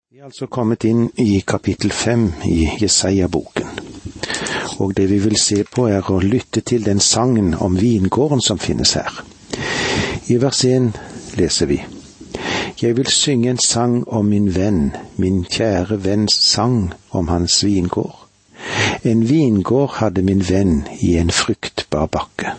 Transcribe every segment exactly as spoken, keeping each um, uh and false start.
Vi er altså kommet inn i kapittel fem i Jesaja-boken, og det vi vil se på er å lytte til den sangen om vingården som finnes her. I vers én leser vi: Jeg vil synge en sang om min venn, min kjære venns sang om hans vingård. En vingård hadde min venn i en fruktbar bakke.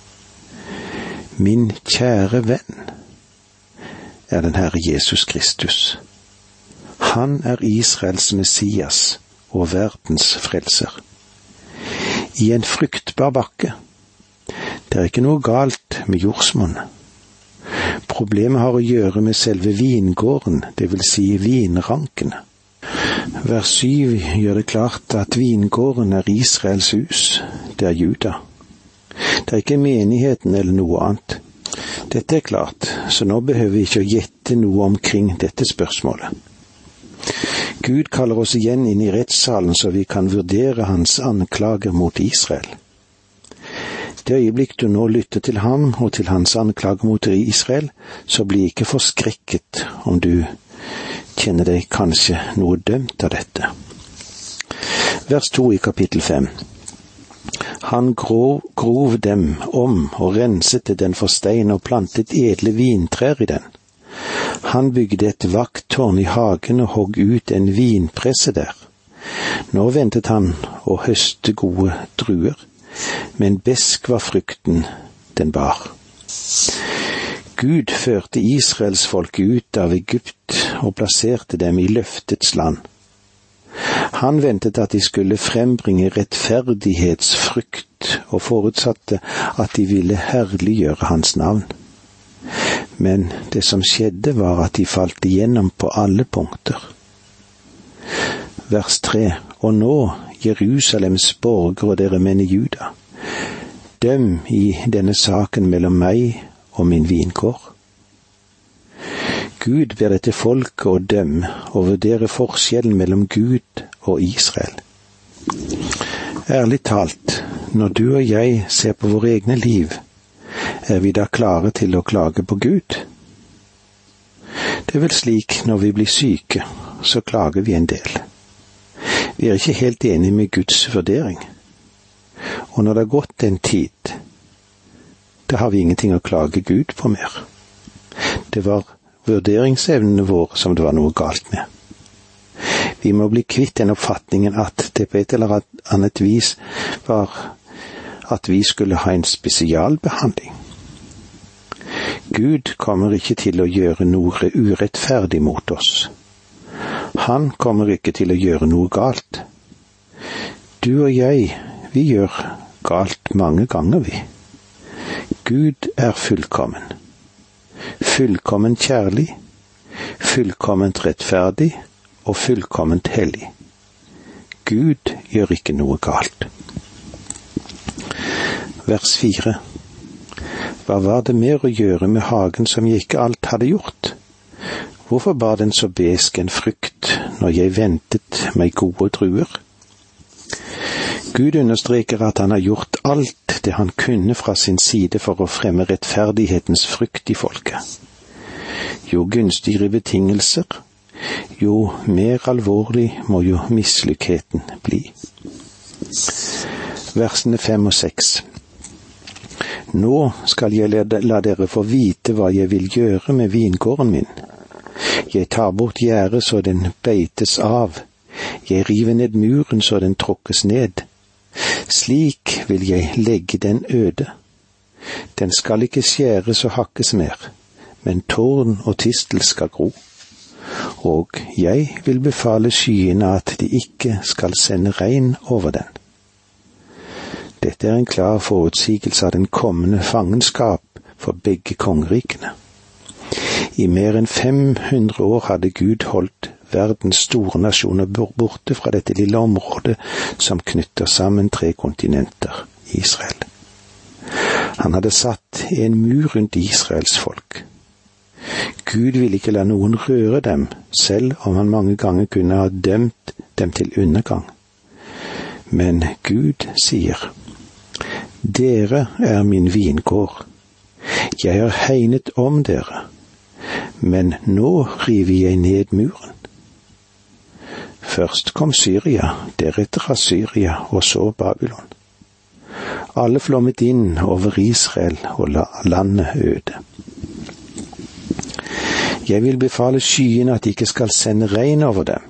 Min kjære venn er den Herre Jesus Kristus. Han er Israels Messias og verdens frelser. I en fruktbar bakke. Det er ikke noe galt med jordsmonn. Problemet har å gjøre med selve vingården, det vil si vinrankene. Vers syv gjør det klart at vingården er Israels hus, det er Juda. Det er ikke menigheten eller noe annet. Dette er klart, så nå behøver vi ikke å gjette noe omkring dette spørsmålet. Gud kaller oss igjen inn i rettssalen så vi kan vurdere hans anklager mot Israel. Det øyeblikk du nå lytter til ham og til hans anklager mot Israel, så bli ikke forskrekket om du kjenner deg kanskje noe dømt av dette. Vers to i kapittel fem. Han grov, grov dem om og renset den for stein og plantet edle vintrær i den. Han bygde et vakttårn i hagen og hogg ut en vinpresse der. Nå ventet han å høste gode druer, men besk var frukten den bar. Gud førte Israels folk ut av Egypt og plasserte dem i løftets land. Han ventet at de skulle frembringe rettferdighetsfrukt og forutsatte at de ville herliggjøre hans navn. Men det som skjedde var at de falt igjennom på alle punkter. Vers tre. Og nå, Jerusalems borgere og dere menn i Juda, døm i denne saken mellom meg og min vingård. Gud ber dette folket å dømme og vurdere forskjellen mellom Gud og Israel. Ærlig talt, når du og jeg ser på våre egne liv, er vi da klare til å klage på Gud? Det er vel slik når vi blir syke, så klager vi en del. Vi er ikke helt enige med Guds vurdering. Og når det har gått en tid, da har vi ingenting å klage Gud på mer. Det var vurderingsevnene våre som det var noe galt med. Vi må bli kvitt den oppfatningen at det på et eller annet vis var at vi skulle ha en spesialbehandling. Gud kommer ikke til å gjøre noe urettferdig mot oss. Han kommer ikke til å gjøre noe galt. Du og jeg, vi gjør galt mange ganger, vi. Gud er fullkommen. Fullkomment kjærlig, fullkomment rettferdig og fullkomment hellig. Gud gjør ikke noe galt. Vers fire. Hva var det mer å gjøre med hagen som jeg ikke alt hadde gjort? Hvorfor bar den så besk en frukt når jeg ventet meg gode druer? Gud understreker at han har gjort alt det han kunne fra sin side for å fremme rettferdighetens frukt i folket. Jo gunstigere betingelser, jo mer alvorlig må jo mislykketheten bli. Versene fem og seks. Nå skal jeg la dere få vite hva jeg vil gjøre med vingården min. Jeg tar bort gjerdet så den beites av. Jeg river ned muren så den tråkkes ned. Slik vil jeg legge den øde. Den skal ikke skjæres og hakkes mer, men tårn og tistel skal gro. Og jeg vil befale skyene at de ikke skal sende regn over den. Dette er en klar forutsigelse av den kommende fangenskap for begge kongerikene. I mer enn fem hundre år hadde Gud holdt verdens store nasjoner borte fra dette lille området som knytter sammen tre kontinenter, Israel. Han hadde satt en mur rundt Israels folk. Gud ville ikke la noen røre dem, selv om han mange ganger kunne ha dømt dem til undergang. Men Gud sier: Dere er min vingård. Jeg har hegnet om dere, men nå river jeg ned muren. Først kom Syria, deretter Assyria og så Babylon. Alle flommet inn over Israel og la landet øde. Jeg vil befale skyene at de ikke skal sende regn over dem.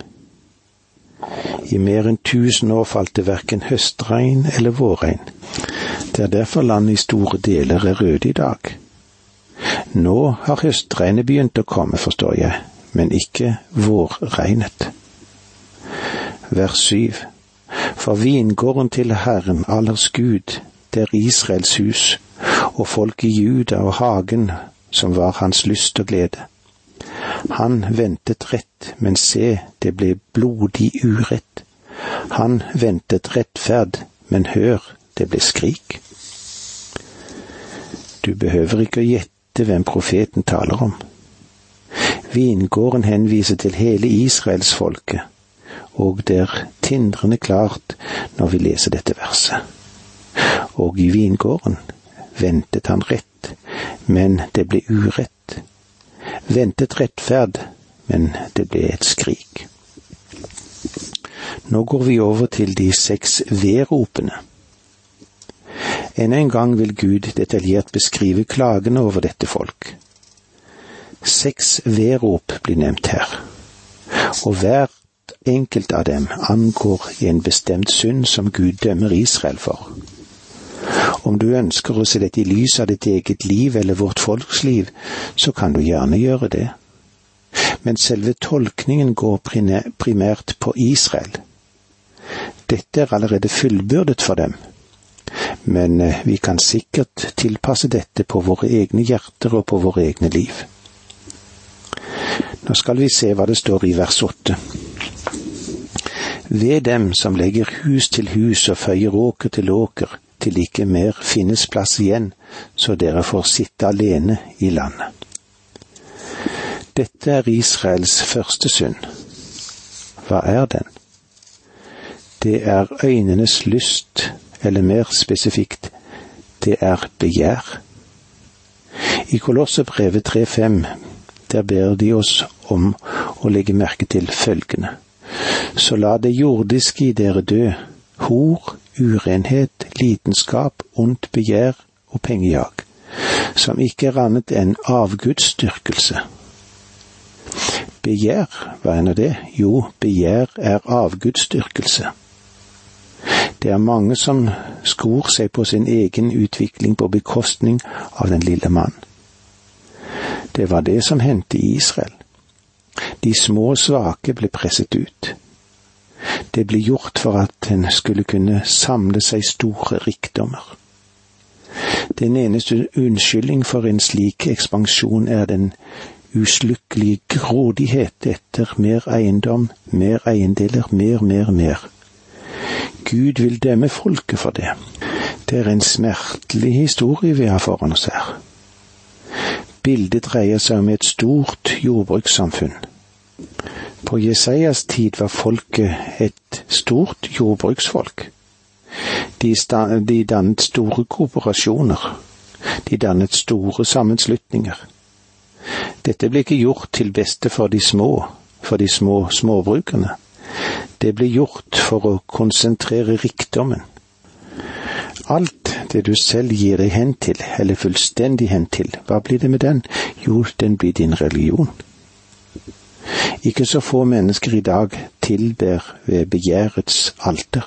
I mer enn tusen år falt det hverken høstregn eller vårregn. Det er derfor landet i store deler er røde i dag. Nå har høstregnet begynt å komme, forstår jeg, men ikke vårregnet. Vers syv. For vingården til Herren, allers Gud, det er Israels hus, og folk i Juda og hagen, som var hans lyst og glede. Han ventet rett, men se, det ble blodig urett. Han ventet rettferd, men hør, det ble skrik. Du behøver ikke å gjette hvem profeten taler om. Vingården henviser til hele Israels folke, og det er tindrende klart når vi leser dette verset. Og i vingården ventet han rett, men det ble urett. Ventet rettferd, men det ble et skrik. Nå går vi over til de seks vedropene. Enda en gang vil Gud detaljert beskrive klagene over dette folk. Seks vedrop blir nevnt her, og hvert enkelt av dem angår en bestemt synd som Gud dømmer Israel for. Om du ønsker å se dette i lys av ditt eget liv eller vårt folks liv, så kan du gjerne gjøre det. Men selve tolkningen går primært på Israel. Dette er allerede fullbyrdet for dem, men vi kan sikkert tilpasse dette på våre egne hjerter og på våre egne liv. Nå skal vi se hva det står i vers åtte. Ved dem som legger hus til hus og føyer åker til åker, til ikke mer finnes plass igjen, så dere får sitte alene i landet. Dette er Israels første synd. Hva er den? Det er øynenes lyst, eller mer spesifikt, det er begjær. I Kolossebrevet tre fem, der ber de oss om å legge merke til følgende. Så la det jordiske i dere dø, hor, urenhet, lidenskap, ondt begjær og pengejag, som ikke er annet enn avgudsdyrkelse. Begjær, hva er nå det? Jo, begjær er avgudsdyrkelse. Det er mange som skor seg på sin egen utvikling på bekostning av den lille mann. Det var det som hendte i Israel. De små og svake ble presset ut. Det ble gjort for at en skulle kunne samle seg store rikdommer. Den eneste unnskyldning for en slik ekspansjon er den uslukkelige grådighet etter mer eiendom, mer eiendeler, mer, mer, mer. Gud vil dømme folket for det. Det er en smertelig historie vi har foran oss her. Bildet dreier seg om et stort jordbrukssamfunn. På Jesajas tid var folket et stort jordbruksfolk. De, sta- de dannet store korporasjoner. De dannet store sammenslutninger. Dette ble ikke gjort til beste for de små, for de små småbrukerne. Det ble gjort for å konsentrere rikdommen. Alt det du selv gir deg hen til, eller fullstendig hen til, hva blir det med den? Jo, den blir din religion. Ikke så få mennesker i dag tilber ved begjærets alter.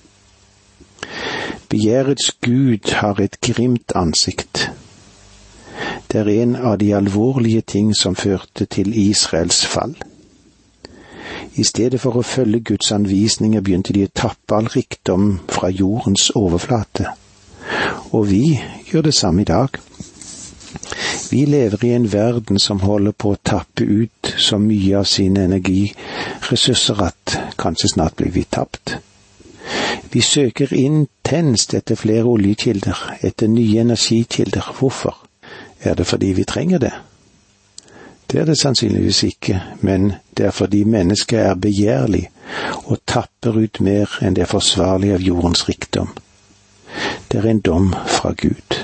Begjærets Gud har et grimt ansikt. Det er en av de alvorlige ting som førte til Israels fall. I stedet for å følge Guds anvisninger begynte de å tappe all rikdom fra jordens overflate. Og vi gjør det samme i dag. Vi lever i en verden som holder på å tappe ut så mye av sine energiressurser at kanskje snart blir vi tapt. Vi søker intenst etter flere oljekilder, etter nye energikilder. Hvorfor? Er det fordi vi trenger det? Det er det sannsynligvis ikke, men det er fordi mennesket er begjærlig og tapper ut mer enn det er forsvarlig av jordens rikdom. Det er en dom fra Gud.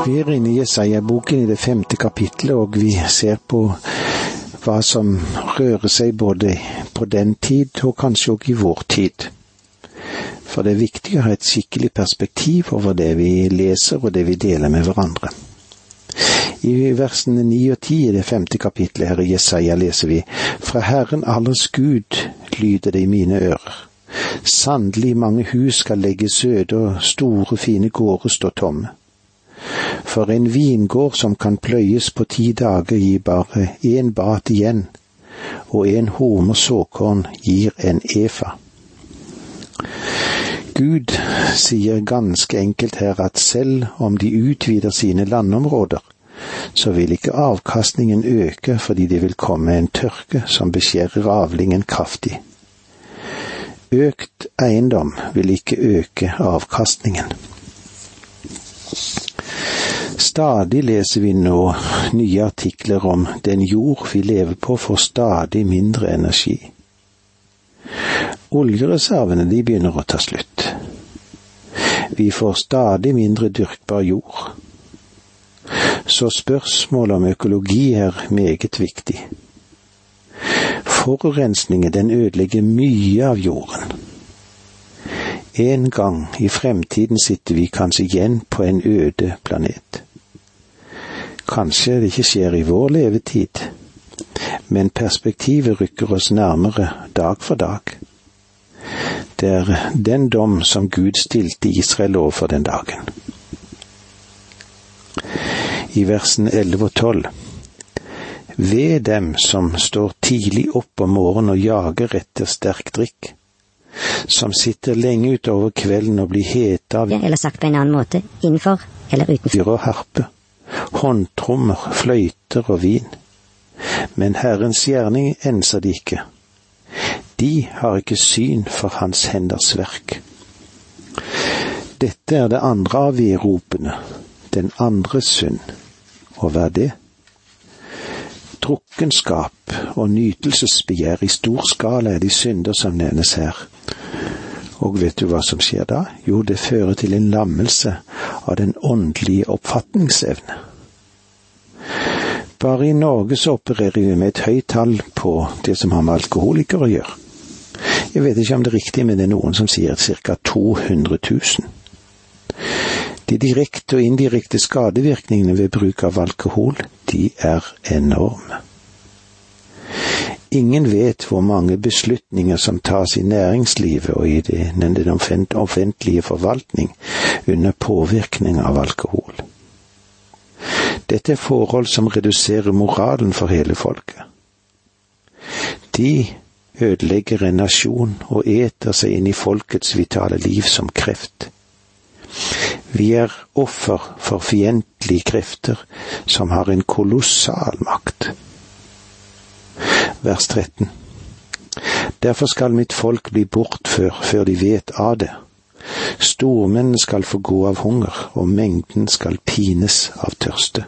Vi er inne i Jesaja-boken i det femte kapitlet, og vi ser på hva som rører seg både på den tid og kanskje også i vår tid. For det er viktig å ha et skikkelig perspektiv over det vi leser og det vi deler med hverandre. I versene ni og ti i det femte kapitlet her i Jesaja leser vi: «Fra Herren allers Gud lyder det i mine ører. Sannelig mange hus skal legges øde og store fine gårder stå tomme. For en vingård som kan pløyes på ti dager gir bare en bat igjen, og en homer såkorn gir en efa.» Gud sier ganske enkelt her at selv om de utvider sine landområder, så vil ikke avkastningen øke fordi det vil komme en tørke som beskjærer avlingen kraftig. Økt eiendom vil ikke øke avkastningen. Stadig leser vi nå nye artikler om den jord vi lever på får stadig mindre energi. Oljereservene de begynner å ta slutt. Vi får stadig mindre dyrkbar jord. Så spørsmålet om økologi er meget viktig. Forurensningen den ødelegger mye av jorden. En gang i fremtiden sitter vi kanskje igjen på en øde planet. Kanskje det ikke skjer i vår levetid, men perspektivet rykker oss nærmere dag for dag. Det er den dom som Gud stilte Israel overfor den dagen. I versen elleve og tolv: «Ved dem som står tidlig opp om morgenen og jager etter sterk drikk, som sitter lenge utover kvelden og blir hete av eller sagt på en annen måte, innenfor eller utenfor og harpe, håndtrommer, fløyter og vin. Men Herrens gjerning enser de ikke. De har ikke syn for hans henders verk.» Dette er det andre av vedropene, den andre synd. Og hva er det? Drukkenskap og nytelsesbegjær i stor skala er de synder som nevnes her. Og vet du hva som skjer da? Jo, det fører til en lammelse av den åndelige oppfatningsevne. Bare i Norge så opererer vi med et høyt tall på det som har med alkoholikere å gjøre. Jeg vet ikke om det er riktig, men det er noen som sier at cirka to hundre tusen. De direkte og indirekte skadevirkningene ved bruk av alkohol, de er enorme. Ingen vet hvor mange beslutninger som tas i næringslivet og i den offentlige forvaltning under påvirkning av alkohol. Dette er forhold som reduserer moralen for hele folket. De ødelegger en nasjon og eter seg inn i folkets vitale liv som kreft. Vi er offer for fiendtlige krefter som har en kolossal makt. Vers tretten. «Derfor skal mitt folk bli bortført før de vet av det. Stormennene skal få gå av hunger, og mengden skal pines av tørste.»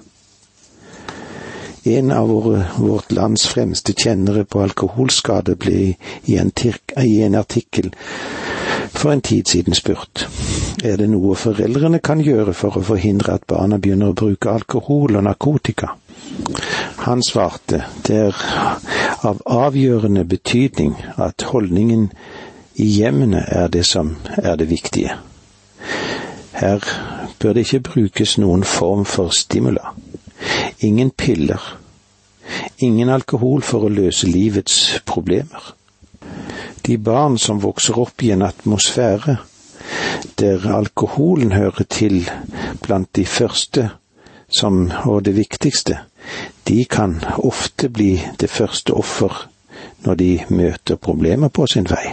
En av våre, vårt lands fremste kjennere på alkoholskade ble i en, i en artikkel for en tid siden spurt: «Er det noe foreldrene kan gjøre for å forhindre at barna begynner å bruke alkohol og narkotika?» Han svarte: «Det er av avgjørende betydning at holdningen i hjemmene er det som er det viktige. Her bør det ikke brukes noen form for stimula. Ingen piller. Ingen alkohol for å løse livets problemer. De barn som vokser opp i en atmosfære der alkoholen hører til blant de første som, og det viktigste, de kan ofte bli det første offer når de møter problemer på sin vei.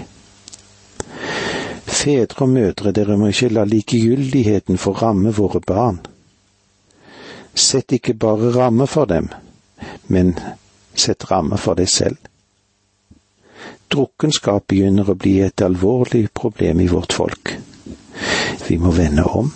Fedre og mødre, dere må ikke la likegyldigheten få ramme våre barn. Sett ikke bare rammer for dem, men sett rammer for deg selv. Drukkenskap begynner å bli et alvorlig problem i vårt folk. Vi må vende om.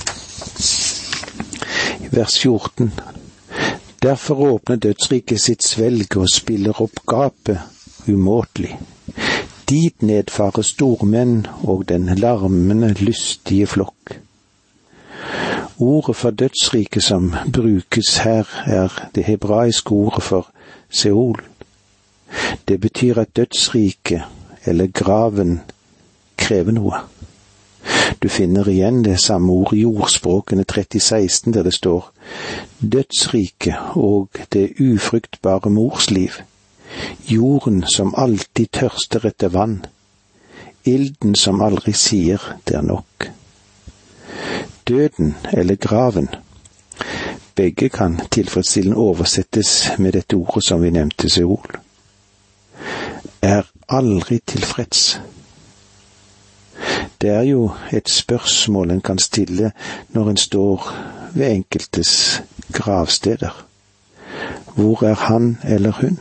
Vers fjorten. Derfor åpner dødsriket sitt svelg og spiller opp gapet umåtelig. Dit nedfarer stormenn og den larmende lystige flokk. Ordet for dødsriket som brukes her, er det hebraiske ordet for Seol. Det betyr at dødsriket, eller graven, krever noe. Du finner igjen det samme ordet i Ordspråkene tretti seksten, der det står: dødsriket og det ufruktbare mors liv, jorden som alltid tørster etter vann, ilden som aldri sier det er nok. Døden eller graven, begge kan tilfredsstillende oversettes med dette ordet som vi nevnte, Seol, er aldri tilfreds. Det er jo et spørsmål en kan stille når en står ved enkeltes gravsteder. Hvor er han eller hun?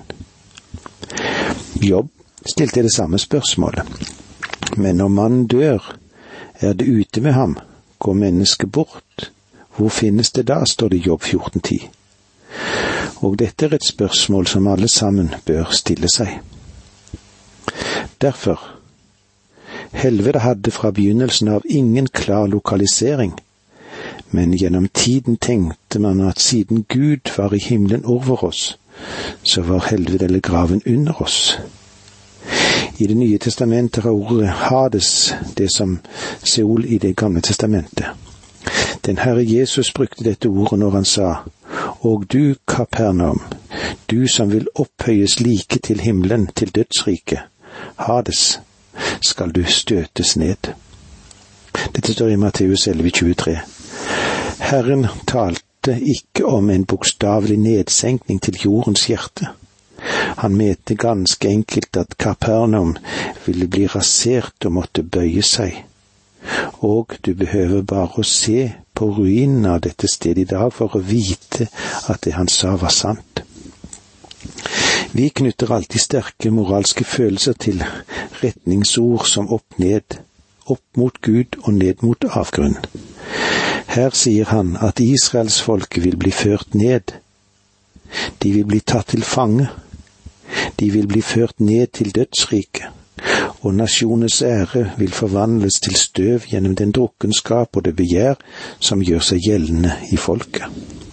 Jobb stilte det samme spørsmålet. Men når mannen dør, er det ute med ham, går mennesket bort. Hvor finnes det da, står det i Jobb fjorten ti. Og dette er et spørsmål som alle sammen bør stille seg. Derfor, helvete hadde fra begynnelsen av ingen klar lokalisering, men gjennom tiden tenkte man at siden Gud var i himmelen over oss, så var helvete eller graven under oss. I Det nye testamentet har ordet Hades det som Seol i Det gamle testamentet. Den Herre Jesus brukte dette ordet når han sa: «Og du, Kapernaum, du som vil opphøyes like til himmelen, til dødsriket, Hades, skal du støtes ned.» Dette står i Matteus elleve tjuetre. Herren talte ikke om en bokstavelig nedsenkning til jordens hjerte. Han mente ganske enkelt at Kapernaum ville bli rasert og måtte bøye seg. Og du behøver bare å se på ruinen av dette stedet i dag for å vite at det han sa var sant. Vi knytter alltid sterke moralske følelser til retningsord som opp-ned, opp mot Gud og ned mot avgrunnen. Her sier han at Israels folk vil bli ført ned. De vil bli tatt til fange. De vil bli ført ned til dødsriket, og nasjonens ære vil forvandles til støv gjennom den drukkenskap og det begjær som gjør seg gjeldende i folket.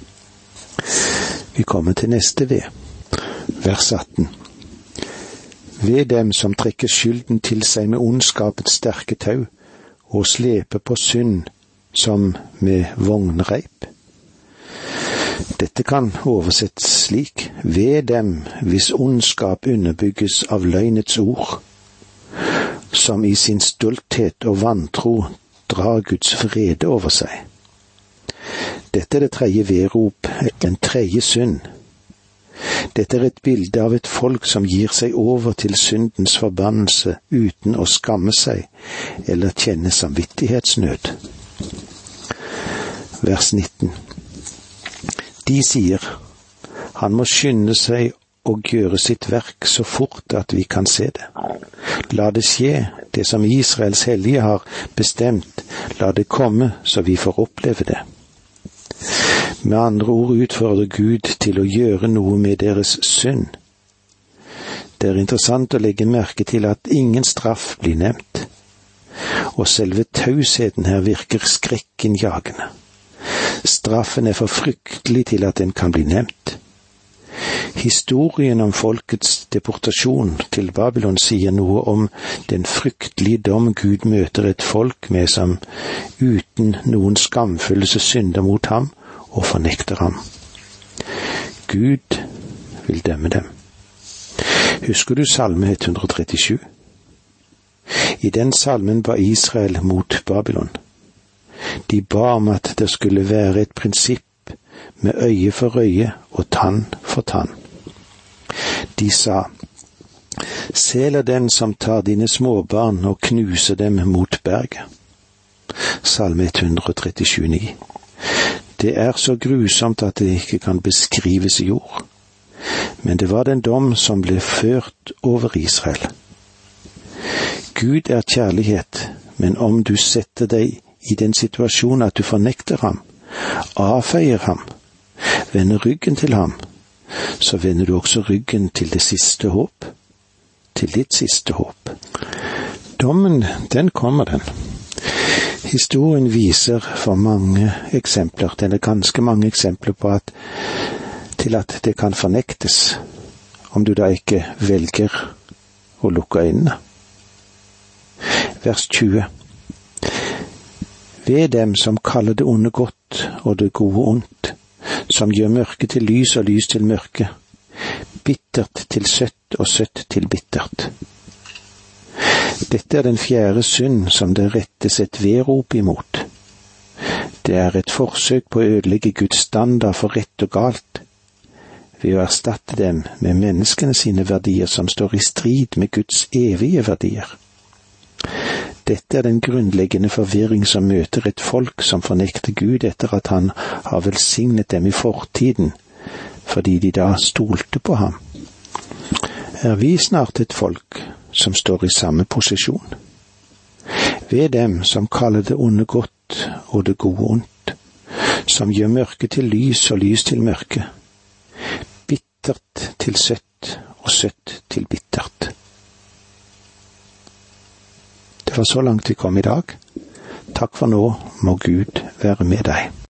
Vi kommer til neste ved, vers atten. Ved dem som trekker skylden til seg med ondskapets sterke tau, og sleper på synd som med vognreip. Dette kan oversettes slik: ved dem hvis ondskap underbygges av løgnets ord, som i sin stolthet og vantro drar Guds vrede over seg. Dette er det tredje vedrop, den tredje synd. Dette er et bilde av et folk som gir seg over til syndens forbannelse uten å skamme seg eller kjenne samvittighetsnød. Vers nitten. De sier, han må skynde seg og gjøre sitt verk så fort at vi kan se det. La det skje, det som Israels hellige har bestemt, la det komme så vi får oppleve det. Med andre ord utfordrer Gud til å gjøre noe med deres synd. Det er interessant å legge merke til at ingen straff blir nevnt, og selve tausheten her virker skrekkinnjagende. Straffen er for fryktelig til at den kan bli nevnt. Historien om folkets deportasjon til Babylon sier noe om den fryktelige dom Gud møter et folk med som uten noen skamfølelse synder mot ham og fornekter ham. Gud vil dømme dem. Husker du salme ett hundre trettisju? I den salmen ba Israel mot Babylon. De ba om at det skulle være et prinsipp med øye for øye og tann for tann. De sa, sel er den som tar dine småbarn og knuser dem mot berget. Salme ett hundre trettisju ni. Det er så grusomt at det ikke kan beskrives i ord. Men det var den dom som ble ført over Israel. Gud er kjærlighet, men om du setter deg i den situasjonen at du fornekter ham, avfeier ham, vender ryggen til ham, så vender du også ryggen til det siste håp, til ditt siste håp. Dommen, den kommer den. Historien viser for mange eksempler, eller ganske mange eksempler på at, til at det kan fornektes, om du da ikke velger å lukke øynene. Vers tjue. Ved dem som kaller det onde godt og det gode ondt, som gjør mørke til lys og lys til mørke, bittert til søtt og søtt til bittert. Dette er den fjerde synd som det rettes et vedrop imot. Det er et forsøk på å ødelegge Guds standard for rett og galt, ved å erstatte dem med menneskene sine verdier som står i strid med Guds evige verdier. Dette er den grunnleggende forvirring som møter et folk som fornekter Gud etter at han har velsignet dem i fortiden, fordi de da stolte på ham. Er vi snart et folk som står i samme posisjon? Ved dem som kaller det onde godt og det gode ondt, som gjør mørke til lys og lys til mørke, bittert til søtt og søtt til bittert. Det var så langt vi kom i dag. Takk for nå, må Gud være med deg.